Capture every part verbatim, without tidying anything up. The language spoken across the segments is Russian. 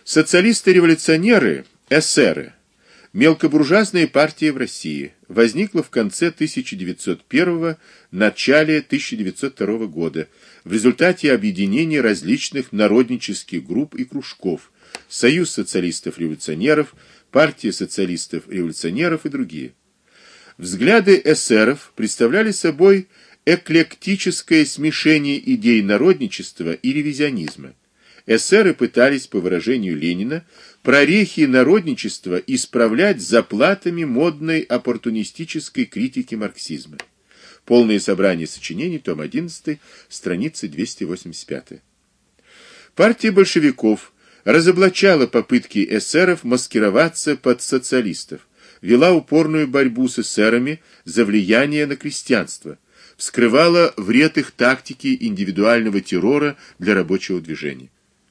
Социалисты-революционеры, эсеры, мелкобуржуазная партия в России, возникла в конце тысяча девятьсот первого – начале тысяча девятьсот второго года в результате объединения различных народнических групп и кружков: Союз социалистов-революционеров, Партия социалистов-революционеров и другие. Взгляды эсеров представляли собой эклектическое смешение идей народничества и ревизионизма. Эсеры пытались, по выражению Ленина, прорехи народничества исправлять заплатами модной оппортунистической критики марксизма. Полное собрание сочинений, том одиннадцатый, страница двести восемьдесят пять. Партия большевиков разоблачала попытки эсеров маскироваться под социалистов, вела упорную борьбу с эсерами за влияние на крестьянство, вскрывала вред их тактики индивидуального террора для рабочего движения.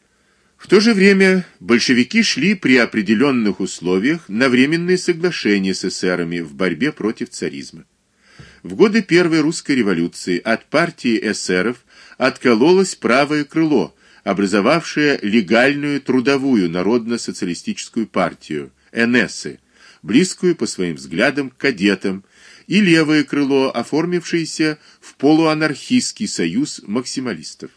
В то же время большевики шли при определенных условиях на временные соглашения с эсерами в борьбе против царизма. В годы Первой русской революции от партии эсеров откололось правое крыло, образовавшее легальную трудовую народно-социалистическую партию эн-эсы, близкую по своим взглядам к кадетам, и левое крыло, оформившееся в полуанархистский союз максималистов.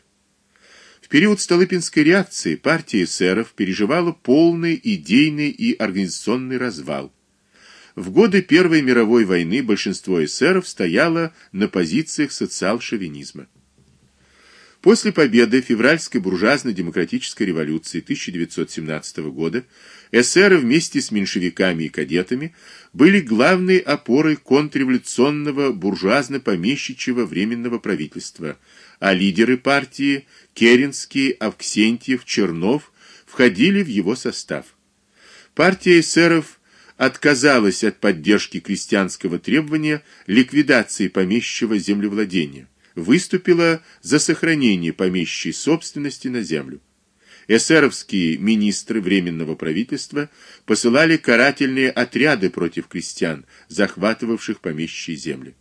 В период Столыпинской реакции партия эсеров переживала полный идейный и организационный развал. В годы Первой мировой войны большинство эсеров стояло на позициях социал-шовинизма. После победы февральской буржуазно-демократической революции тысяча девятьсот семнадцатого года эсеры вместе с меньшевиками и кадетами были главной опорой контрреволюционного буржуазно-помещичьего временного правительства, а лидеры партии Керенский, Авксентьев, Чернов входили в его состав. Партия эсеров отказалась от поддержки крестьянского требования ликвидации помещичьего землевладения, выступила за сохранение помещичьей собственности на землю. Эсеровские министры временного правительства посылали карательные отряды против крестьян, захватывавших помещичьи земли.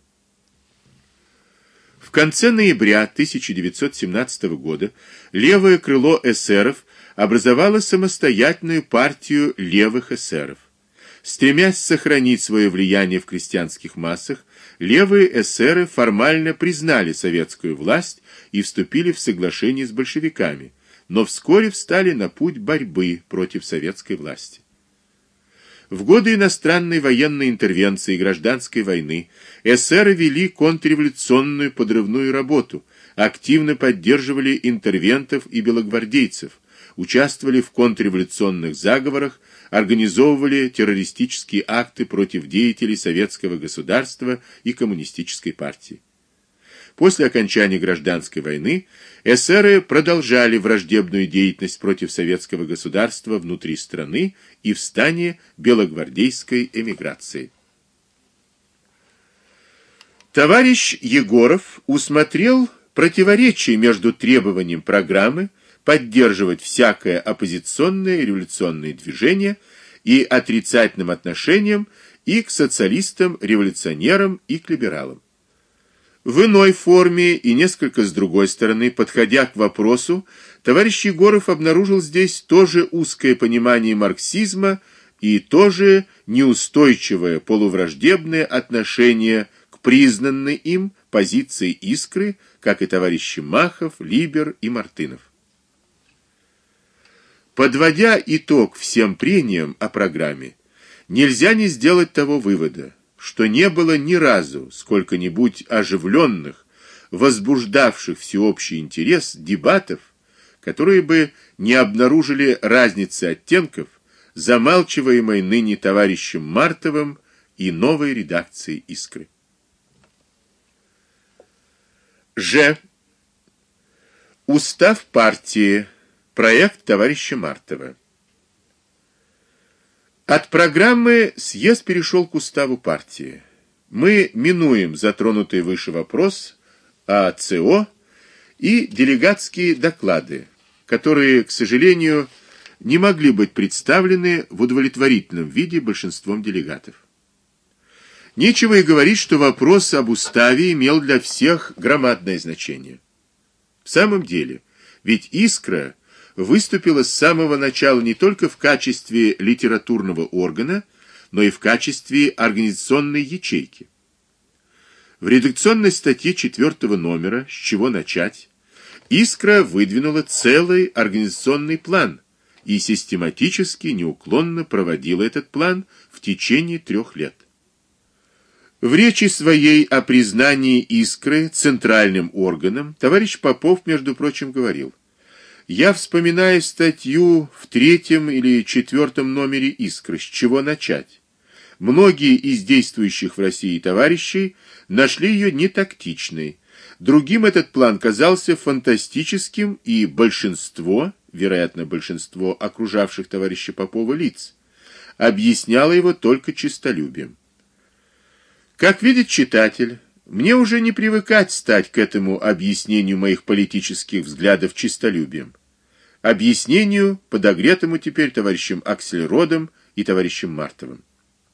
В конце ноября тысяча девятьсот семнадцатого года левое крыло эсеров образовало самостоятельную партию левых эсеров. Стремясь сохранить свое влияние в крестьянских массах, левые эсеры формально признали советскую власть и вступили в соглашение с большевиками, но вскоре встали на путь борьбы против советской власти. В годы иностранной военной интервенции и гражданской войны эсеры вели контрреволюционную подрывную работу, активно поддерживали интервентов и белогвардейцев, участвовали в контрреволюционных заговорах, организовывали террористические акты против деятелей советского государства и коммунистической партии. После окончания гражданской войны эсеры продолжали враждебную деятельность против советского государства внутри страны и в стане белогвардейской эмиграции. Товарищ Егоров усмотрел противоречие между требованием программы поддерживать всякое оппозиционное и революционное движение и отрицательным отношением и к социалистам, революционерам, и к либералам. В иной форме и несколько с другой стороны, подходя к вопросу, товарищ Егоров обнаружил здесь тоже узкое понимание марксизма и тоже неустойчивое полувраждебное отношение к признанной им позиции Искры, как и товарищи Махов, Либер и Мартынов. Подводя итог всем прениям о программе, нельзя не сделать того вывода, что не было ни разу сколько-нибудь оживленных, возбуждавших всеобщий интерес дебатов, которые бы не обнаружили разницы оттенков, замалчиваемой ныне товарищем Мартовым и новой редакцией Искры. Ж. Устав партии. Проект товарища Мартова. От программы съезд перешел к уставу партии. Мы минуем затронутый выше вопрос о ЦО и делегатские доклады, которые, к сожалению, не могли быть представлены в удовлетворительном виде большинством делегатов. Нечего и говорить, что вопрос об уставе имел для всех громадное значение. В самом деле, ведь Искра выступила с самого начала не только в качестве литературного органа, но и в качестве организационной ячейки. В редакционной статье четвертого номера «С чего начать» Искра выдвинула целый организационный план и систематически, неуклонно проводила этот план в течение трех лет. В речи своей о признании Искры центральным органом товарищ Попов, между прочим, говорил: «Я вспоминаю статью в третьем или четвертом номере Искры «С чего начать». Многие из действующих в России товарищей нашли ее нетактичной. Другим этот план казался фантастическим, и большинство, вероятно, большинство окружавших товарища Попова лиц, объясняло его только честолюбием. Как видит читатель, мне уже не привыкать стать к этому объяснению моих политических взглядов честолюбием, объяснению, подогретому теперь товарищем Аксельродом и товарищем Мартовым.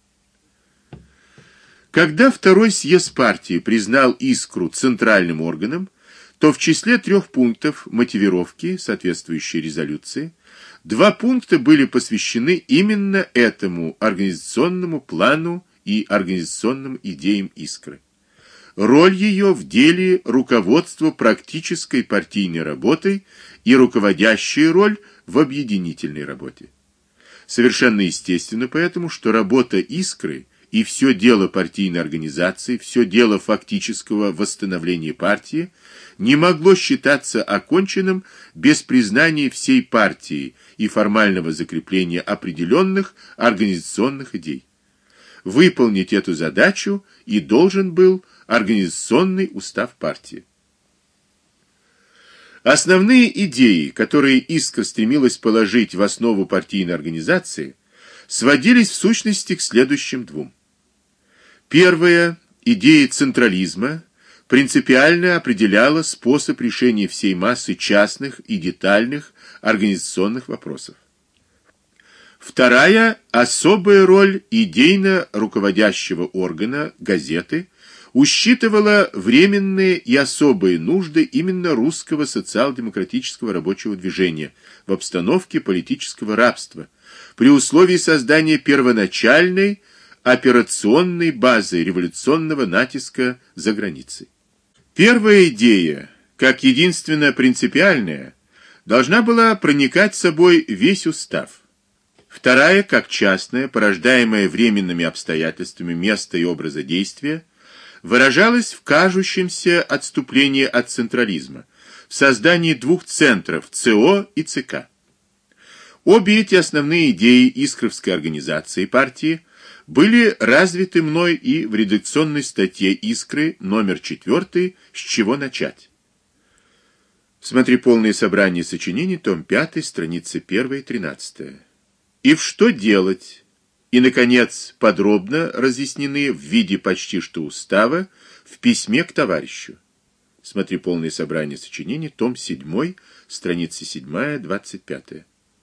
Когда второй съезд партии признал Искру центральным органом, то в числе трех пунктов мотивировки соответствующей резолюции два пункта были посвящены именно этому организационному плану и организационным идеям Искры. Роль ее в деле руководства практической партийной работой и руководящая роль в объединительной работе. Совершенно естественно поэтому, что работа Искры и все дело партийной организации, все дело фактического восстановления партии не могло считаться оконченным без признания всей партии и формального закрепления определенных организационных идей. Выполнить эту задачу и должен был организационный устав партии. Основные идеи, которые Искра стремилась положить в основу партийной организации, сводились в сущности к следующим двум. Первая, идея централизма, принципиально определяла способ решения всей массы частных и детальных организационных вопросов. Вторая, особая роль идейно руководящего органа газеты учитывала временные и особые нужды именно русского социал-демократического рабочего движения в обстановке политического рабства, при условии создания первоначальной операционной базы революционного натиска за границей. Первая идея, как единственно принципиальная, должна была проникать собой весь устав. Вторая, как частная, порождаемая временными обстоятельствами места и образа действия, выражалась в кажущемся отступлении от централизма, в создании двух центров ЦО и ЦК. Обе эти основные идеи Искровской организации партии были развиты мной и в редакционной статье Искры номер четвертый «С чего начать?». Смотри полное собрание сочинений, том пятый, страницы первая и тринадцатая. И в что делать? И, наконец, подробно разъяснены в виде почти что устава в письме к товарищу. Смотри полное собрание сочинений, том седьмой, страницы седьмая, двадцать пятая.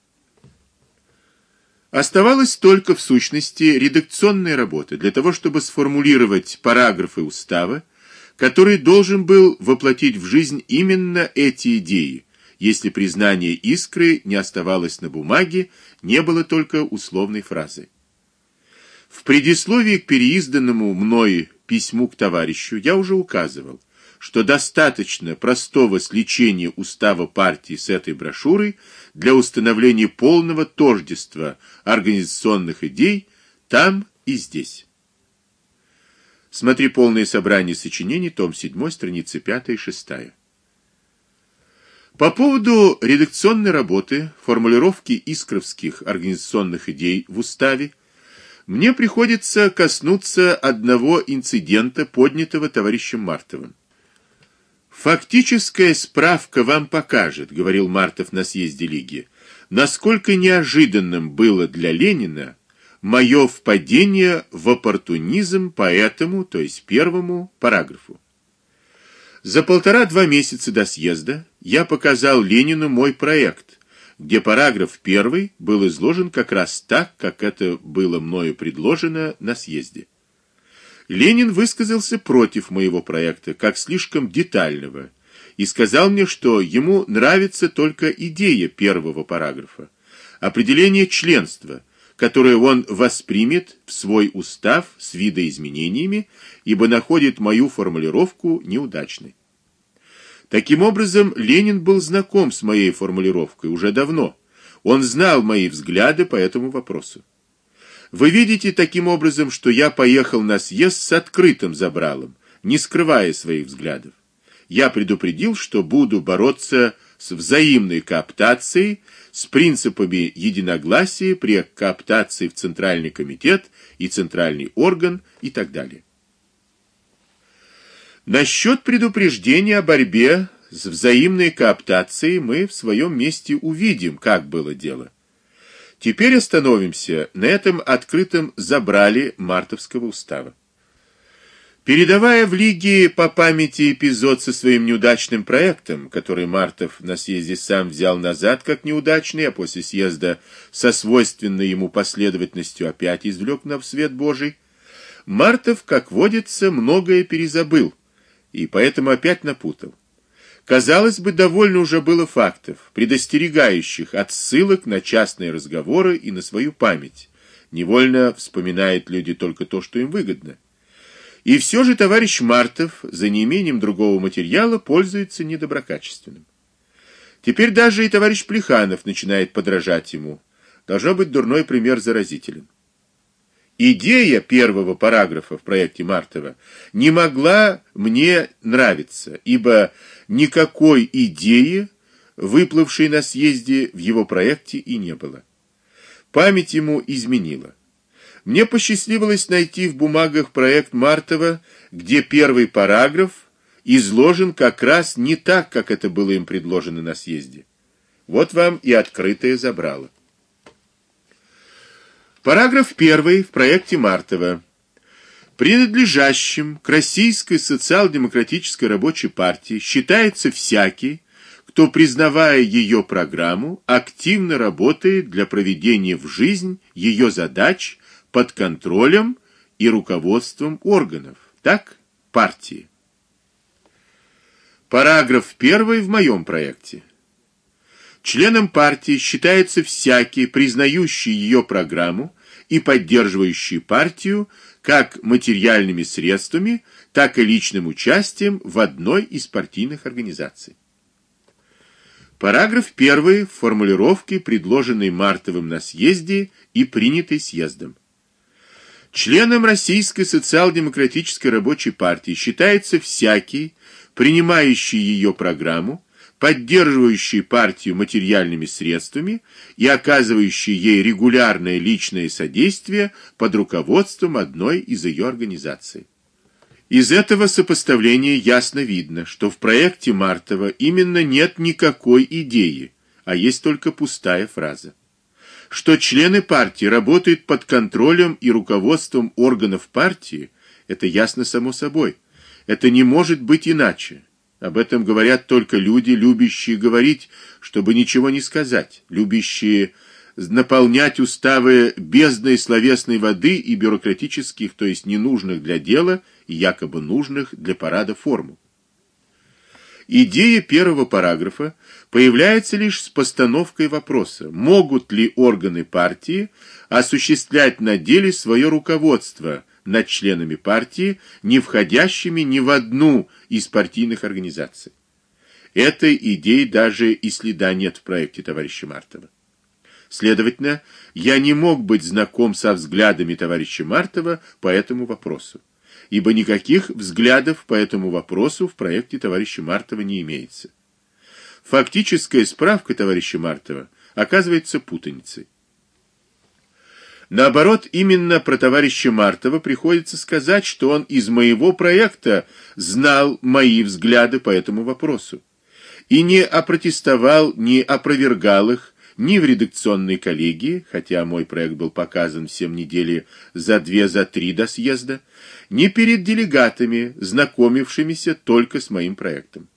Оставалось только в сущности редакционная работа для того, чтобы сформулировать параграфы устава, который должен был воплотить в жизнь именно эти идеи, если признание Искры не оставалось на бумаге, не было только условной фразой. В предисловии к переизданному мной письму к товарищу я уже указывал, что достаточно простого сличения устава партии с этой брошюрой для установления полного тождества организационных идей там и здесь. Смотри полное собрание сочинений, том седьмой, страницы пятая и шестая. По поводу редакционной работы, формулировки искровских организационных идей в уставе, мне приходится коснуться одного инцидента, поднятого товарищем Мартовым. «Фактическая справка вам покажет, — говорил Мартов на съезде Лиги, — насколько неожиданным было для Ленина мое впадение в оппортунизм по этому, то есть первому, параграфу. За полтора-два месяца до съезда я показал Ленину мой проект, где параграф первый был изложен как раз так, как это было мною предложено на съезде. Ленин высказался против моего проекта, как слишком детального, и сказал мне, что ему нравится только идея первого параграфа, определение членства, которое он воспримет в свой устав с видоизменениями, ибо находит мою формулировку неудачной. Таким образом, Ленин был знаком с моей формулировкой уже давно. Он знал мои взгляды по этому вопросу. Вы видите таким образом, что я поехал на съезд с открытым забралом, не скрывая своих взглядов. Я предупредил, что буду бороться с взаимной кооптацией, с принципами единогласия при кооптации в Центральный комитет и Центральный орган и так далее. Насчет предупреждения о борьбе с взаимной кооптацией мы в своем месте увидим, как было дело. Теперь остановимся на этом открытом забрале Мартовского устава. Передавая в Лиге по памяти эпизод со своим неудачным проектом, который Мартов на съезде сам взял назад как неудачный, а после съезда со свойственной ему последовательностью опять извлек на свет Божий, Мартов, как водится, многое перезабыл, и поэтому опять напутал. Казалось бы, довольно уже было фактов, предостерегающих от ссылок на частные разговоры и на свою память. Невольно вспоминают люди только то, что им выгодно. И все же товарищ Мартов, за неимением другого материала, пользуется недоброкачественным. Теперь даже и товарищ Плеханов начинает подражать ему. Должно быть, дурной пример заразителен. Идея первого параграфа в проекте Мартова не могла мне нравиться, ибо никакой идеи, выплывшей на съезде, в его проекте и не было. Память ему изменила. Мне посчастливилось найти в бумагах проект Мартова, где первый параграф изложен как раз не так, как это было им предложено на съезде. Вот вам и открытое забрало. Параграф первый в проекте Мартова. Принадлежащим к Российской социал-демократической рабочей партии считается всякий, кто, признавая ее программу, активно работает для проведения в жизнь ее задач под контролем и руководством органов, так, партии. Параграф первый в моем проекте. Членом партии считается всякий, признающий ее программу и поддерживающий партию как материальными средствами, так и личным участием в одной из партийных организаций. Параграф первый в формулировке, предложенной Мартовым на съезде и принятой съездом. Членом Российской социал-демократической рабочей партии считается всякий, принимающий ее программу, поддерживающий партию материальными средствами и оказывающий ей регулярное личное содействие под руководством одной из ее организаций. Из этого сопоставления ясно видно, что в проекте Мартова именно нет никакой идеи, а есть только пустая фраза. Что члены партии работают под контролем и руководством органов партии, это ясно само собой. Это не может быть иначе. Об этом говорят только люди, любящие говорить, чтобы ничего не сказать, любящие наполнять уставы бездной словесной воды и бюрократических, то есть ненужных для дела и якобы нужных для парада формул. Идея первого параграфа появляется лишь с постановкой вопроса: могут ли органы партии осуществлять на деле свое руководство над членами партии, не входящими ни в одну из партийных организаций. Этой идеи даже и следа нет в проекте товарища Мартова. Следовательно, я не мог быть знаком со взглядами товарища Мартова по этому вопросу, ибо никаких взглядов по этому вопросу в проекте товарища Мартова не имеется. Фактическая справка товарища Мартова оказывается путаницей. Наоборот, именно про товарища Мартова приходится сказать, что он из моего проекта знал мои взгляды по этому вопросу и не опротестовал, не опровергал их ни в редакционной коллегии, хотя мой проект был показан всем недели за две, за три до съезда, ни перед делегатами, знакомившимися только с моим проектом.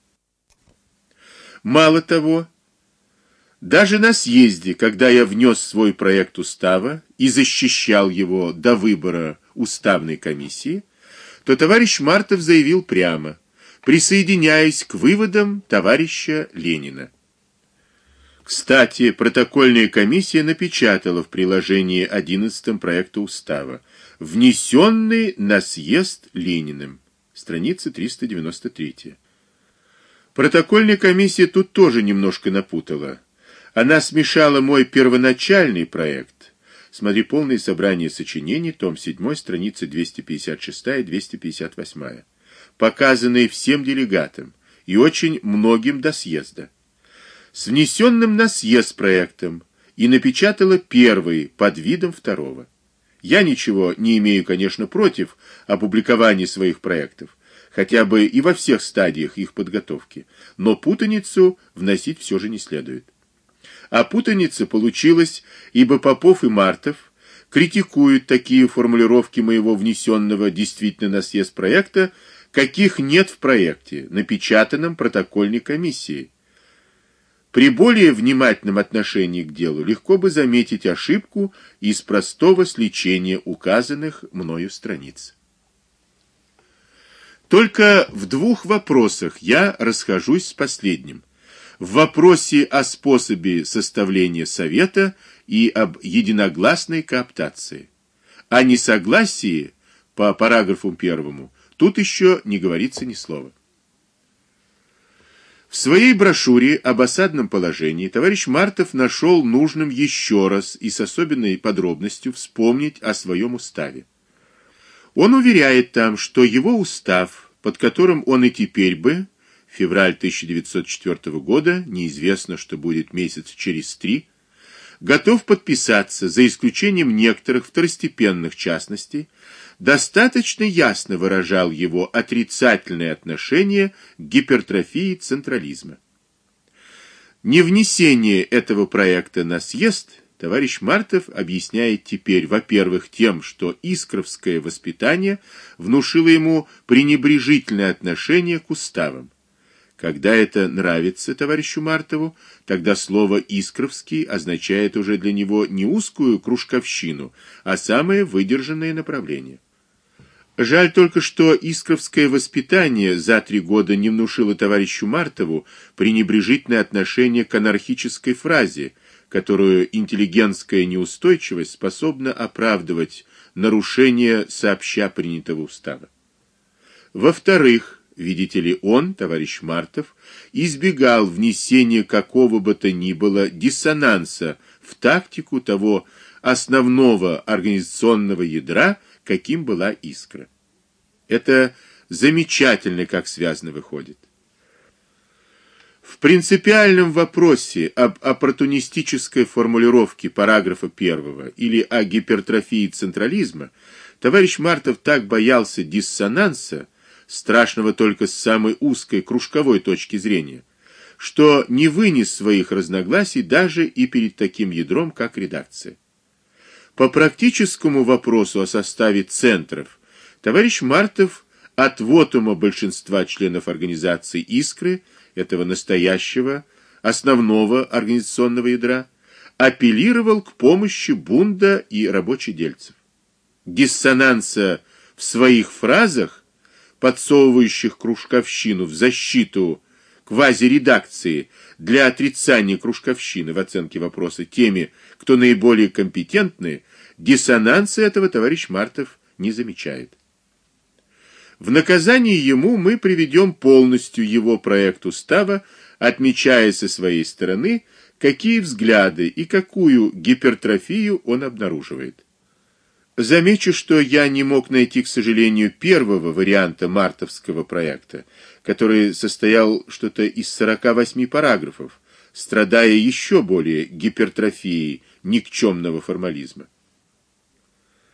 Мало того, даже на съезде, когда я внес свой проект устава и защищал его до выбора уставной комиссии, то товарищ Мартов заявил прямо: присоединяясь к выводам товарища Ленина. Кстати, протокольная комиссия напечатала в приложении одиннадцатом проекта устава, внесенный на съезд Лениным, страница триста девяносто три. Протокольная комиссия тут тоже немножко напутала. Она смешала мой первоначальный проект. Смотри полное собрание сочинений, том седьмой, страницы двести пятьдесят шесть и двести пятьдесят восемь, показанные всем делегатам и очень многим до съезда, с внесенным на съезд проектом, и напечатала первый под видом второго. Я ничего не имею, конечно, против опубликования своих проектов, хотя бы и во всех стадиях их подготовки, но путаницу вносить все же не следует. А путаница получилась, ибо Попов и Мартов критикуют такие формулировки моего внесенного действительно на съезд проекта, каких нет в проекте, напечатанном протокольной комиссией. При более внимательном отношении к делу легко бы заметить ошибку из простого сличения указанных мною страниц. Только в двух вопросах я расхожусь с последним. В вопросе о способе составления совета и об единогласной кооптации. О несогласии по параграфу первому тут еще не говорится ни слова. В своей брошюре об осадном положении товарищ Мартов нашел нужным еще раз и с особенной подробностью вспомнить о своем уставе. Он уверяет там, что его устав, под которым он и теперь бы, февраль тысяча девятьсот четвёртого года, неизвестно, что будет месяц через три, готов подписаться, за исключением некоторых второстепенных частностей, достаточно ясно выражал его отрицательное отношение к гипертрофии централизма. Невнесение этого проекта на съезд товарищ Мартов объясняет теперь, во-первых, тем, что искровское воспитание внушило ему пренебрежительное отношение к уставам. Когда это нравится товарищу Мартову, тогда слово искровский означает уже для него не узкую кружковщину, а самое выдержанное направление. Жаль только, что искровское воспитание за три года не внушило товарищу Мартову пренебрежительное отношение к анархической фразе, которую интеллигентская неустойчивость способна оправдывать нарушение сообща принятого устава. Во-вторых, видите ли, он, товарищ Мартов, избегал внесения какого бы то ни было диссонанса в тактику того основного организационного ядра, каким была Искра. Это замечательно, как связно выходит. В принципиальном вопросе об оппортунистической формулировке параграфа первого или о гипертрофии централизма товарищ Мартов так боялся диссонанса, страшного только с самой узкой кружковой точки зрения, что не вынес своих разногласий даже и перед таким ядром, как редакция. По практическому вопросу о составе центров товарищ Мартов от вотума большинства членов организации Искры, этого настоящего основного организационного ядра, апеллировал к помощи Бунда и рабочедельцев. Диссонанса в своих фразах, подсовывающих кружковщину в защиту квазиредакции для отрицания кружковщины в оценке вопроса теми, кто наиболее компетентны, диссонанса этого товарищ Мартов не замечает. В наказание ему мы приведем полностью его проект устава, отмечая со своей стороны, какие взгляды и какую гипертрофию он обнаруживает. Замечу, что я не мог найти, к сожалению, первого варианта мартовского проекта, который состоял что-то из сорока восьми параграфов, страдая еще более гипертрофией никчемного формализма.